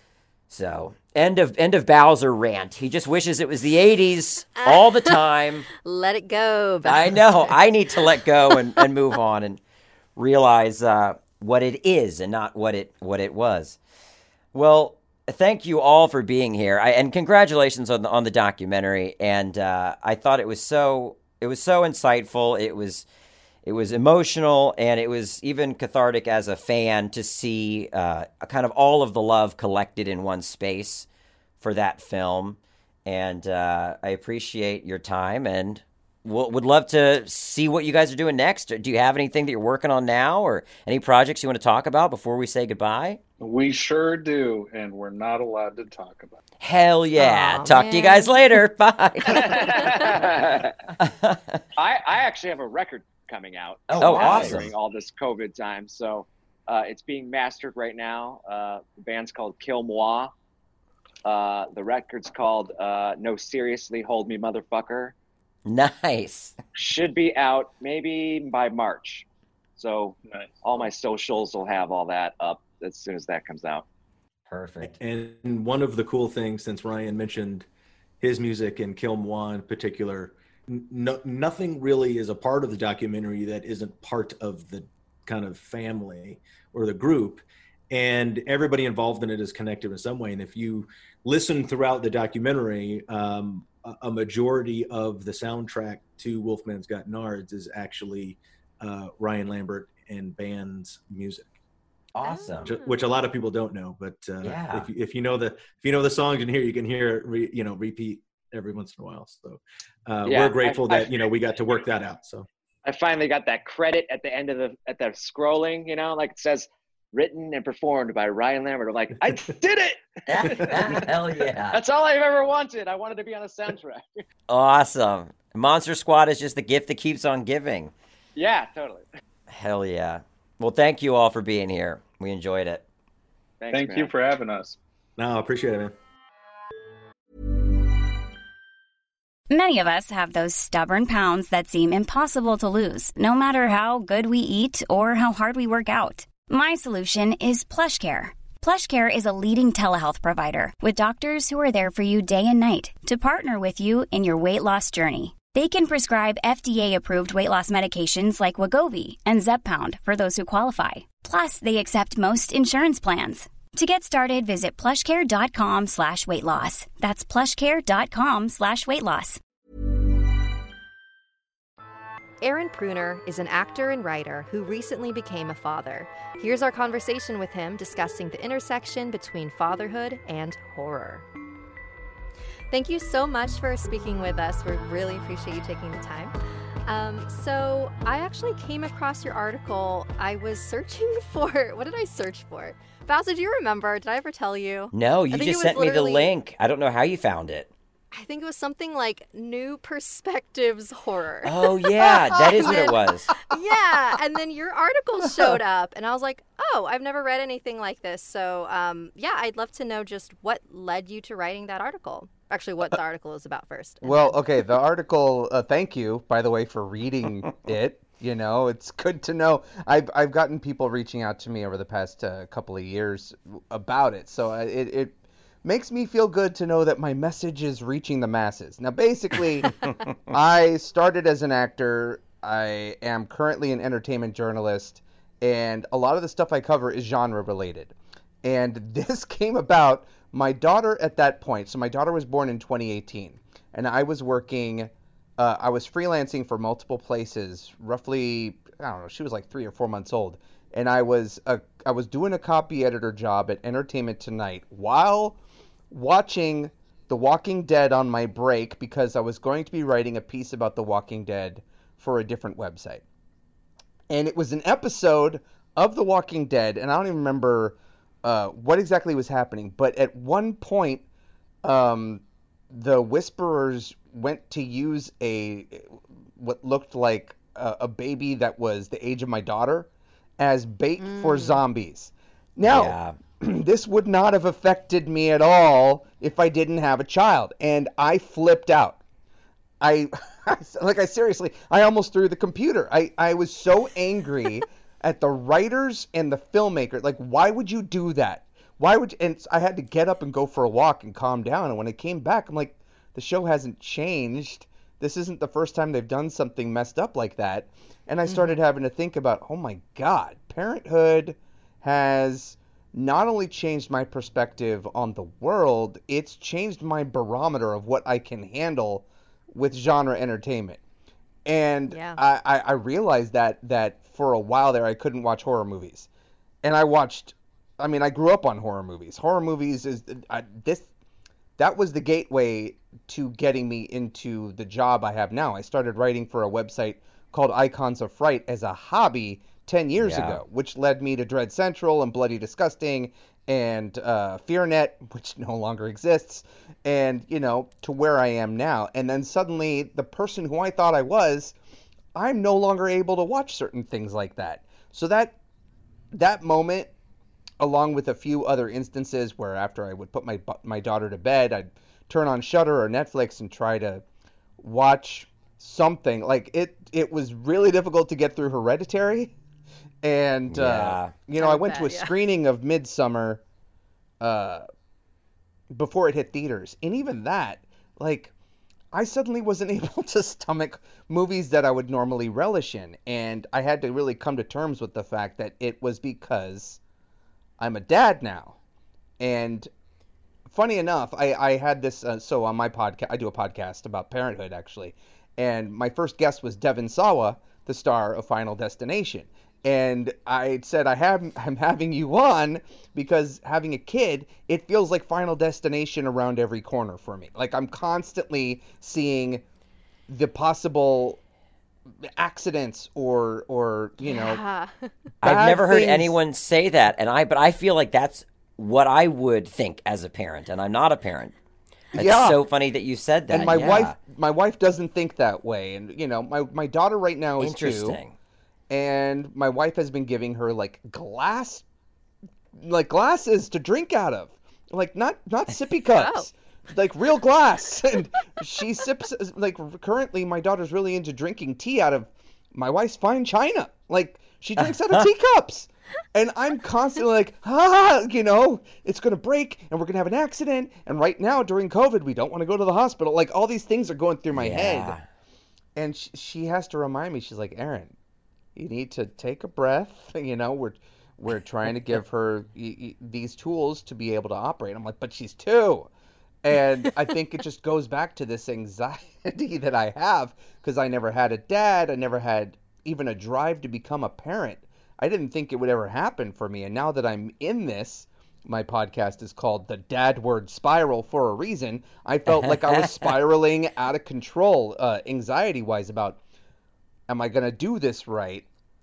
So, end of end of Bowser rant. He just wishes it was the eighties all the time. Let it go, Bowser. I know. I need to let go and, and move on and realize uh, what it is and not what it what it was. Well, thank you all for being here, I, and congratulations on the on the documentary. And uh, I thought it was so it was so insightful. It was. It was emotional, and it was even cathartic as a fan to see uh, kind of all of the love collected in one space for that film. And uh, I appreciate your time, and we'll, would love to see what you guys are doing next. Do you have anything that you're working on now, or any projects you want to talk about before we say goodbye? We sure do, and we're not allowed to talk about it. Hell yeah. Aw, Talk man. to you guys later. Bye. I, I actually have a record coming out. Oh, uh, awesome. During all this COVID time. So uh, it's being mastered right now. Uh, the band's called Kill Moi. Uh, the record's called uh, No Seriously Hold Me Motherfucker. Nice. Should be out maybe by March. So Nice. all my socials will have all that up as soon as that comes out. Perfect. And one of the cool things, since Ryan mentioned his music and Kill Moi in particular, no, nothing really is a part of the documentary that isn't part of the kind of family or the group. And everybody involved in it is connected in some way. And if you listen throughout the documentary, um, a, a majority of the soundtrack to Wolfman's Got Nards is actually uh, Ryan Lambert and band's music. Awesome. Which, which a lot of people don't know, but uh, Yeah. if you, if you know the if you know the songs in here, you can hear it, re, you know, repeat every once in a while. So uh, Yeah, we're grateful I- I- that you know we got to work that out. So I finally got that credit at the end of the at the scrolling, you know, like it says written and performed by Ryan Lambert. I'm like, I did it. Hell yeah. That's all I've ever wanted. I wanted to be on a soundtrack. Awesome. Monster Squad is just the gift that keeps on giving. Yeah, totally. Hell yeah. Well, thank you all for being here. We enjoyed it. Thanks, Thank man. you for having us. no, I appreciate it, man. Many of us have those stubborn pounds that seem impossible to lose, no matter how good we eat or how hard we work out. My solution is PlushCare. PlushCare is a leading telehealth provider with doctors who are there for you day and night to partner with you in your weight loss journey. They can prescribe F D A-approved weight loss medications like Wegovy and Zepbound for those who qualify. Plus, they accept most insurance plans. To get started, visit plushcare.com slash weight loss. That's plushcare.com slash weight loss. Aaron Pruner is an actor and writer who recently became a father. Here's our conversation with him discussing the intersection between fatherhood and horror. Thank you so much for speaking with us. We really appreciate you taking the time. Um, so I actually came across your article. I was searching for, what did I search for? Bowser, do you remember? Did I ever tell you? No, you I think just it was sent me the literally- link. I don't know how you found it. I think it was something like New Perspectives Horror. Oh, yeah. That is what it was. Yeah, and then your article showed up, and I was like, oh, I've never read anything like this. So, um, yeah, I'd love to know just what led you to writing that article. Actually, what the article is about first. and Well, then- okay, the article, uh, thank you, by the way, for reading it. You know, it's good to know. I've, I've gotten people reaching out to me over the past uh, couple of years about it. So uh, it, it makes me feel good to know that my message is reaching the masses. Now, basically, I started as an actor. I am currently an entertainment journalist, and a lot of the stuff I cover is genre related. And this came about, my daughter at that point, so my daughter was born in twenty eighteen, and I was working, uh, I was freelancing for multiple places, roughly, I don't know, she was like three or four months old, and I was a, I was doing a copy editor job at Entertainment Tonight while watching The Walking Dead on my break because I was going to be writing a piece about The Walking Dead for a different website. And it was an episode of The Walking Dead, and I don't even remember uh, what exactly was happening, but at one point, um, the Whisperers went to use a what looked like a, a baby that was the age of my daughter as bait for zombies. Now, Yeah. this would not have affected me at all if I didn't have a child, and I flipped out. I, like, I seriously, I almost threw the computer. I, I was so angry at the writers and the filmmakers. Like, why would you do that? why would? And I had to get up and go for a walk and calm down. And when I came back, I'm like, the show hasn't changed. This isn't the first time they've done something messed up like that. And I started having to think about, oh my God, Parenthood has not only changed my perspective on the world, it's changed my barometer of what I can handle with genre entertainment. And Yeah. I, I, I realized that that for a while there I couldn't watch horror movies. And I watched, I mean, I grew up on horror movies. Horror movies is I, this, that was the gateway to getting me into the job I have now. I started writing for a website called Icons of Fright as a hobby ten years Yeah. ago, which led me to Dread Central and Bloody Disgusting and uh, FearNet, which no longer exists, and, you know, to where I am now. And then suddenly the person who I thought I was, I'm no longer able to watch certain things like that. So that that moment, along with a few other instances where after I would put my my daughter to bed, I'd turn on Shudder or Netflix and try to watch something. Like, it it was really difficult to get through Hereditary. And, uh, Yeah. you know, I I went to a bet, yeah. screening of Midsummer uh, before it hit theaters. And even that, like, I suddenly wasn't able to stomach movies that I would normally relish in. And I had to really come to terms with the fact that it was because I'm a dad now. And funny enough, I, I had this, uh, so on my podcast, I do a podcast about parenthood, actually. And my first guest was Devon Sawa, the star of Final Destination. And I said, I have, I'm having you on because having a kid, it feels like Final Destination around every corner for me. Like, I'm constantly seeing the possible accidents or, or you know, Yeah. I've bad never heard things. anyone say that, and I but I feel like that's what I would think as a parent, and I'm not a parent. It's Yeah. so funny that you said that. And my yeah. wife, my wife doesn't think that way. And, you know, my, my daughter right now is two. Interesting. And my wife has been giving her like glass, like glasses to drink out of, like not not sippy cups, like real glass. And she sips like currently my daughter's really into drinking tea out of my wife's fine china. Like she drinks out of teacups, and I'm constantly like, ah, you know, it's gonna break and we're gonna have an accident. And right now during COVID, we don't want to go to the hospital. Like all these things are going through my Yeah. head, and she, she has to remind me. She's like, Aaron, you need to take a breath. You know, we're we're trying to give her y- y- these tools to be able to operate. I'm like, but she's two. And I think it just goes back to this anxiety that I have because I never had a dad. I never had even a drive to become a parent. I didn't think it would ever happen for me. And now that I'm in this, my podcast is called The Dadward Spiral for a reason. I felt like I was spiraling out of control, uh, anxiety-wise about, am I going to do this right?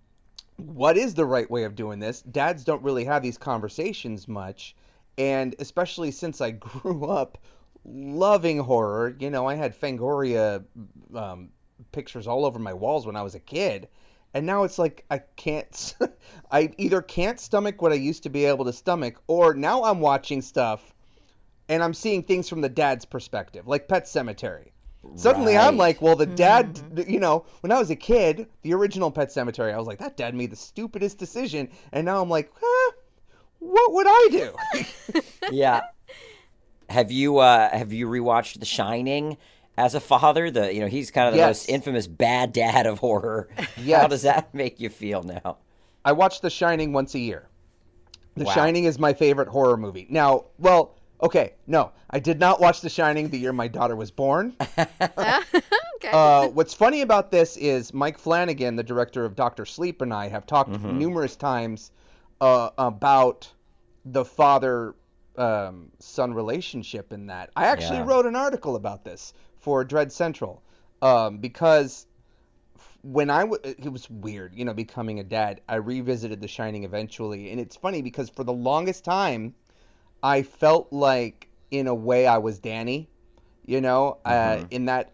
What is the right way of doing this? Dads don't really have these conversations much. And especially since I grew up loving horror, you know, I had Fangoria um, pictures all over my walls when I was a kid. And now it's like I can't, I either can't stomach what I used to be able to stomach, or now I'm watching stuff and I'm seeing things from the dad's perspective, like Pet Sematary. Suddenly I'm Right. like, well, the dad, you know, when I was a kid, the original Pet Sematary, I was like, that dad made the stupidest decision. And now I'm like, eh, what would I do? Yeah. Have you uh, have you rewatched The Shining as a father? The you know he's kind of the Yes. most infamous bad dad of horror. How Yes. does that make you feel now? I watch The Shining once a year. The Wow. Shining is my favorite horror movie. Now, well, okay, no, I did not watch The Shining the year my daughter was born. Okay. Uh, what's funny about this is Mike Flanagan, the director of Doctor Sleep, and I have talked numerous times uh, about the father um, son relationship in that. I actually Yeah. wrote an article about this for Dread Central um, because when I w- it was weird, you know, becoming a dad. I revisited The Shining eventually, and it's funny because for the longest time, I felt like in a way I was Danny, you know, uh, in that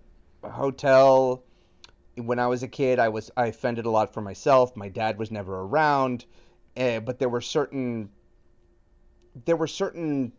hotel. When I was a kid, I was I fended a lot for myself. My dad was never around, uh, but there were certain there were certain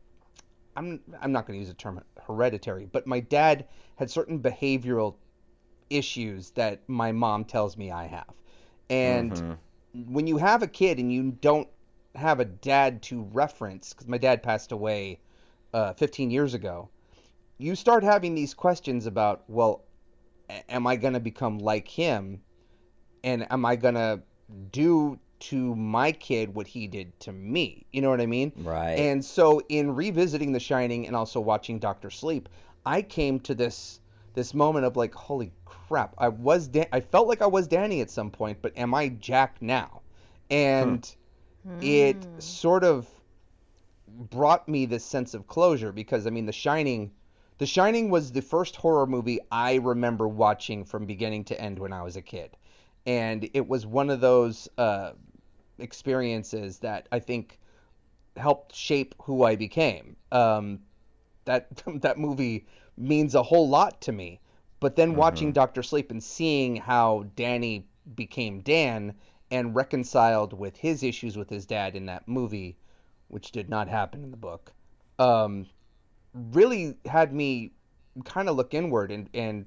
I'm I'm not going to use the term hereditary, but my dad had certain behavioral issues that my mom tells me I have. And when you have a kid and you don't have a dad to reference, because my dad passed away uh, fifteen years ago, you start having these questions about, well, am I going to become like him? And am I going to do to my kid what he did to me? You know what I mean? Right. And so in revisiting The Shining and also watching Doctor Sleep, I came to this this moment of like, holy crap, I was Dan- I felt like I was Danny at some point, but am I Jack now? And hmm. it sort of brought me this sense of closure, because I mean, The Shining The Shining was the first horror movie I remember watching from beginning to end when I was a kid. And it was one of those uh, experiences that I think helped shape who I became. Um, that that movie means a whole lot to me. But then mm-hmm. watching Doctor Sleep and seeing how Danny became Dan and reconciled with his issues with his dad in that movie, which did not happen in the book, um, really had me kind of look inward and, and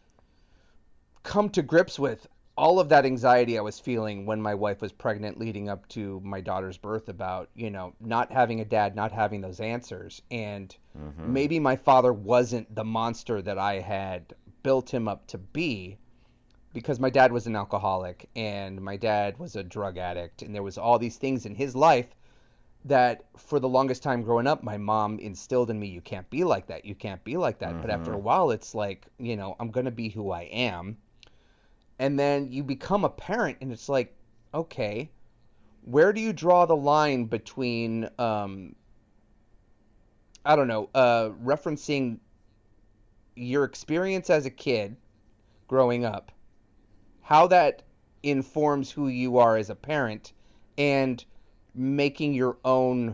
come to grips with all of that anxiety I was feeling when my wife was pregnant leading up to my daughter's birth about, you know, not having a dad, not having those answers. And mm-hmm. maybe my father wasn't the monster that I had built him up to be, because my dad was an alcoholic and my dad was a drug addict. And there was all these things in his life that for the longest time growing up, my mom instilled in me, you can't be like that. You can't be like that. Mm-hmm. But after a while, it's like, you know, I'm going to be who I am. And then you become a parent and it's like, okay, where do you draw the line between, um, I don't know, uh, referencing your experience as a kid growing up, how that informs who you are as a parent, and making your own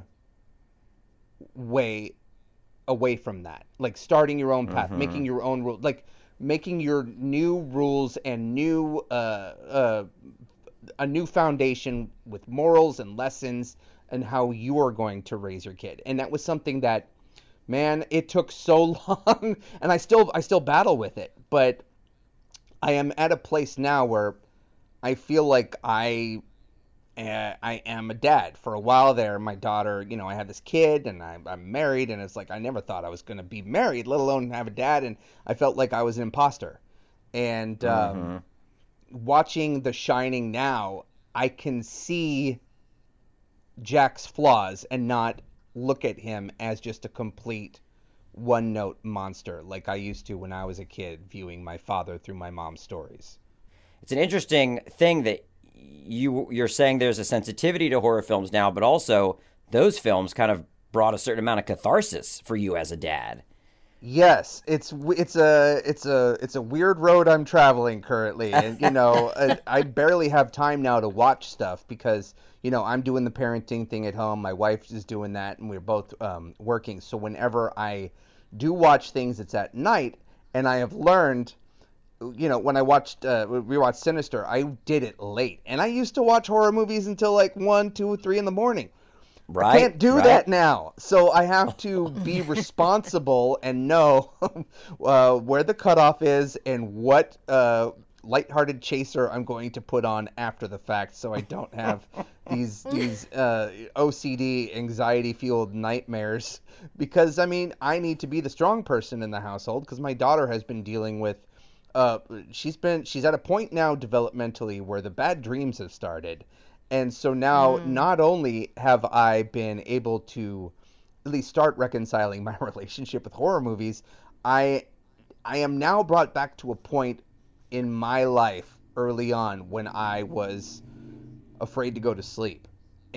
way away from that, like starting your own path, mm-hmm. making your own rules, like making your new rules and new uh, uh, a new foundation with morals and lessons and how you are going to raise your kid. And that was something that, man, it took so long, and I still I still battle with it, but I am at a place now where I feel like I Uh, I am a dad. For a while there, my daughter, you know, I had this kid and I, I'm married, and it's like I never thought I was going to be married, let alone have a dad, and I felt like I was an imposter. And um, mm-hmm. watching The Shining now, I can see Jack's flaws and not look at him as just a complete one-note monster like I used to when I was a kid, viewing my father through my mom's stories. It's an interesting thing that you you're saying there's a sensitivity to horror films now, but also those films kind of brought a certain amount of catharsis for you as a dad. Yes, it's it's a it's a it's a weird road I'm traveling currently, and you know I, I barely have time now to watch stuff because you know I'm doing the parenting thing at home. My wife is doing that, and we're both um, working. So whenever I do watch things, it's at night, and I have learned. You know, when I watched, uh, we watched Sinister, I did it late. And I used to watch horror movies until like one, two, three in the morning. Right. I can't do right. that now. So I have to be responsible and know uh, where the cutoff is and what uh, lighthearted chaser I'm going to put on after the fact, so I don't have these these uh, O C D, anxiety-fueled nightmares. Because, I mean, I need to be the strong person in the household because my daughter has been dealing with Uh, she's been she's at a point now developmentally where the bad dreams have started, and so now mm. not only have I been able to at least start reconciling my relationship with horror movies, I I am now brought back to a point in my life early on when I was afraid to go to sleep,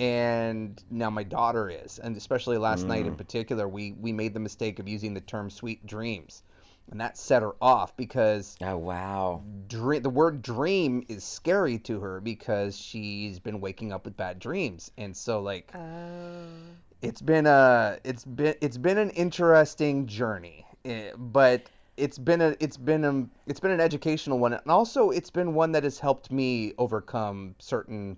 and now my daughter is, and especially last mm. night in particular, we we made the mistake of using the term sweet dreams. And that set her off because oh wow, dream, the word dream is scary to her because she's been waking up with bad dreams, and so like oh. it's been a it's been it's been an interesting journey, but it's been a it's been a it's been an educational one, and also it's been one that has helped me overcome certain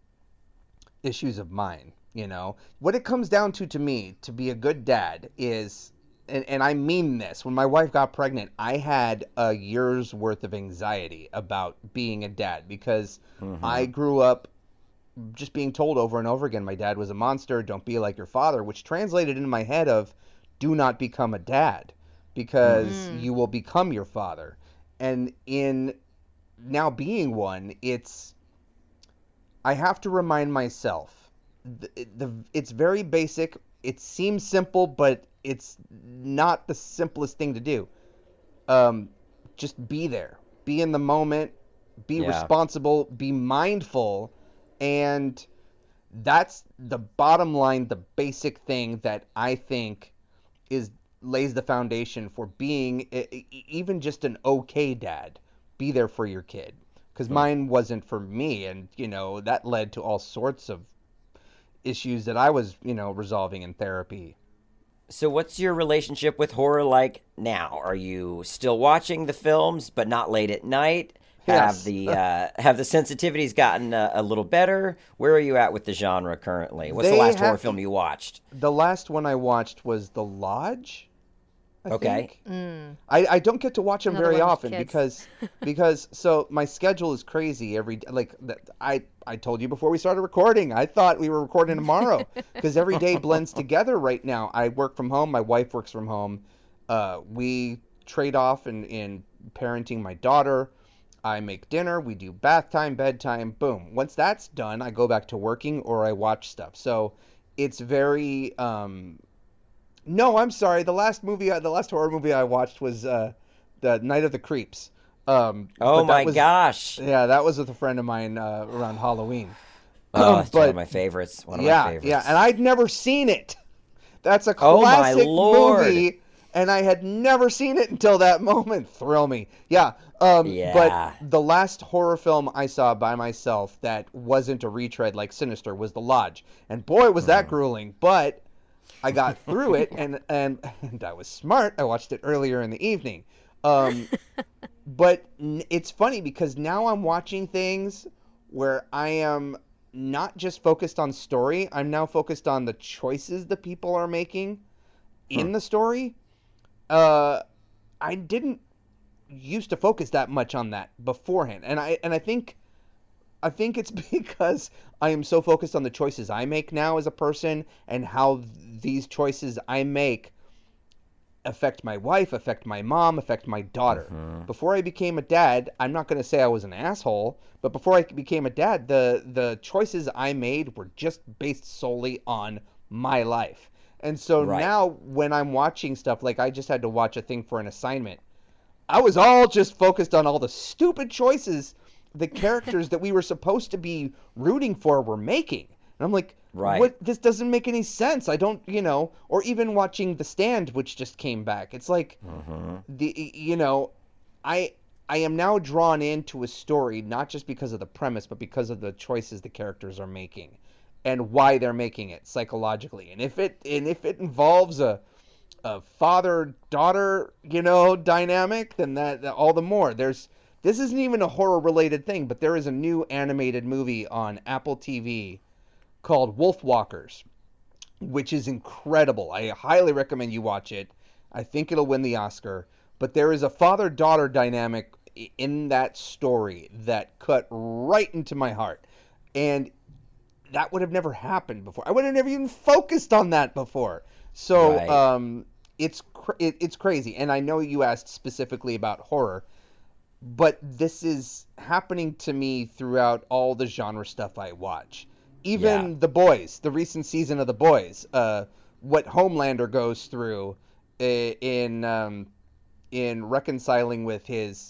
issues of mine. You know, what it comes down to to me to be a good dad is. And, and I mean this, when my wife got pregnant, I had a year's worth of anxiety about being a dad because mm-hmm. I grew up just being told over and over again, my dad was a monster, don't be like your father, which translated in my head of, do not become a dad, because mm. you will become your father. And in now being one, it's, I have to remind myself, the, the it's very basic, it seems simple, but it's not the simplest thing to do. Um, just be there, be in the moment, be yeah. responsible, be mindful, and that's the bottom line, the basic thing that I think is lays the foundation for being even just an okay dad. Be there for your kid, because mm. mine wasn't for me, and you know that led to all sorts of issues that I was, you know, resolving in therapy. So what's your relationship with horror like now? Are you still watching the films, but not late at night? Yes. Have the uh, have the sensitivities gotten a, a little better? Where are you at with the genre currently? What's They the last have- horror film you watched? The last one I watched was The Lodge. I Okay. think. Mm. I, I don't get to watch them Another very one with often kids. because because so my schedule is crazy every like that I I told you before we started recording. I thought we were recording tomorrow because every day blends together right now. I work from home. My wife works from home. Uh, we trade off in, in parenting my daughter. I make dinner. We do bath time, bedtime. Boom. Once that's done, I go back to working or I watch stuff. So it's very. Um, no, I'm sorry. The last movie, the last horror movie I watched was uh, the Night of the Creeps. Um, Oh but that my was- gosh! Yeah, that was with a friend of mine uh, around Halloween. Oh, it's one but- of my favorites. One of yeah, my favorites. yeah, and I'd never seen it. That's a Oh, my classic Lord. movie, and I had never seen it until that moment. Thrill me. Yeah. Um, Yeah. But the last horror film I saw by myself that wasn't a retread like Sinister was The Lodge, and boy, was that grueling. But I got through it, and, and and I was smart. I watched it earlier in the evening. Um, but n- it's funny because now I'm watching things where I am not just focused on story. I'm now focused on the choices the people are making in the story. Uh, I didn't used to focus that much on that beforehand, and I and I think I think it's because I am so focused on the choices I make now as a person and how these choices I make affect my wife, affect my mom, affect my daughter. Mm-hmm. Before I became a dad, I'm not going to say I was an asshole, but before I became a dad, the the choices I made were just based solely on my life. And so Right. now when I'm watching stuff, like I just had to watch a thing for an assignment, I was all just focused on all the stupid choices the characters that we were supposed to be rooting for were making. And I'm like, Right. what? This doesn't make any sense. I don't, you know, or even watching The Stand, which just came back. It's like, Mm-hmm. the, you know, I I am now drawn into a story, not just because of the premise, but because of the choices the characters are making and why they're making it psychologically. And if it, and if it involves a, a father-daughter, you know, dynamic, then that, that all the more. There's, this isn't even a horror-related thing, but there is a new animated movie on Apple T V called Wolfwalkers, which is incredible. I highly recommend you watch it. I think it'll win the Oscar. But there is a father-daughter dynamic in that story that cut right into my heart. And that would have never happened before. I would have never even focused on that before. So Right. um, it's cr- it, it's crazy. And I know you asked specifically about horror, but this is happening to me throughout all the genre stuff I watch. Even Yeah. The Boys, the recent season of The Boys, uh, what Homelander goes through i- in um, in reconciling with his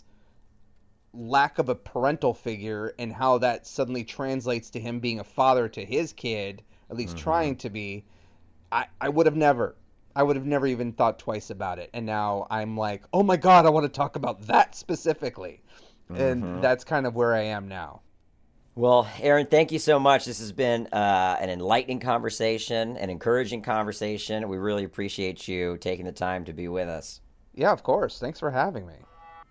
lack of a parental figure and how that suddenly translates to him being a father to his kid, at least trying to be. I, I would have never, I would have never even thought twice about it. And now I'm like, oh my God, I want to talk about that specifically. And that's kind of where I am now. Well, Aaron, thank you so much. This has been uh, an enlightening conversation, an encouraging conversation. We really appreciate you taking the time to be with us. Yeah, of course. Thanks for having me.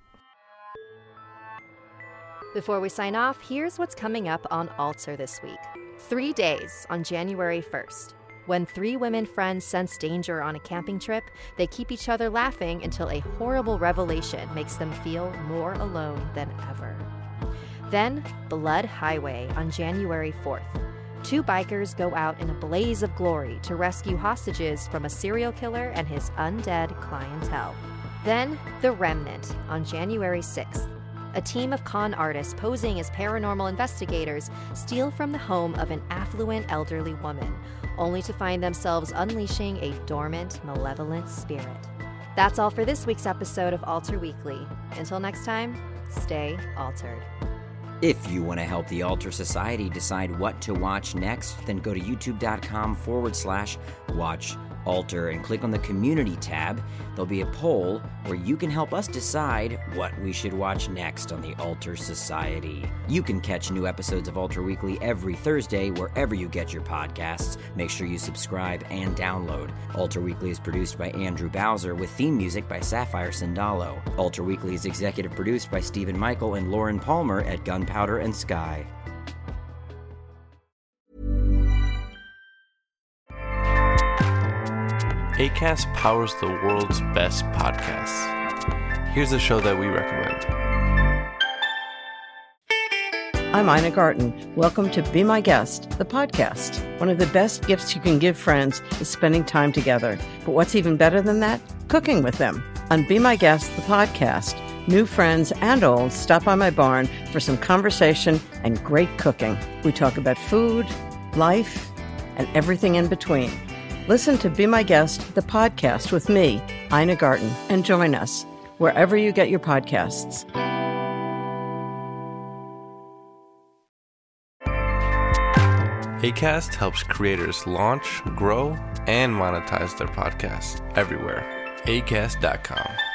Before we sign off, here's what's coming up on Altar this week. Three days on January first. When three women friends sense danger on a camping trip, they keep each other laughing until a horrible revelation makes them feel more alone than ever. Then, Blood Highway on January fourth. Two bikers go out in a blaze of glory to rescue hostages from a serial killer and his undead clientele. Then, The Remnant on January sixth. A team of con artists posing as paranormal investigators steal from the home of an affluent elderly woman, only to find themselves unleashing a dormant, malevolent spirit. That's all for this week's episode of Alter Weekly. Until next time, stay altered. If you want to help the Alter Society decide what to watch next, then go to youtube.com forward slash watch Alter and click on the community tab. There'll be a poll where you can help us decide what we should watch next on the Alter Society. You can catch new episodes of Alter Weekly every Thursday wherever you get your podcasts. Make sure you subscribe and download. Alter Weekly is produced by Andrew Bowser with theme music by Sapphire Sindalo. Alter Weekly is executive produced by Stephen Michael and Lauren Palmer at Gunpowder and Sky. Acast powers the world's best podcasts. Here's a show that we recommend. I'm Ina Garten. Welcome to Be My Guest, the podcast. One of the best gifts you can give friends is spending time together. But what's even better than that? Cooking with them. On Be My Guest, the podcast, new friends and old stop by my barn for some conversation and great cooking. We talk about food, life, and everything in between. Listen to Be My Guest, the podcast with me, Ina Garten, and join us wherever you get your podcasts. Acast helps creators launch, grow, and monetize their podcasts everywhere. acast dot com.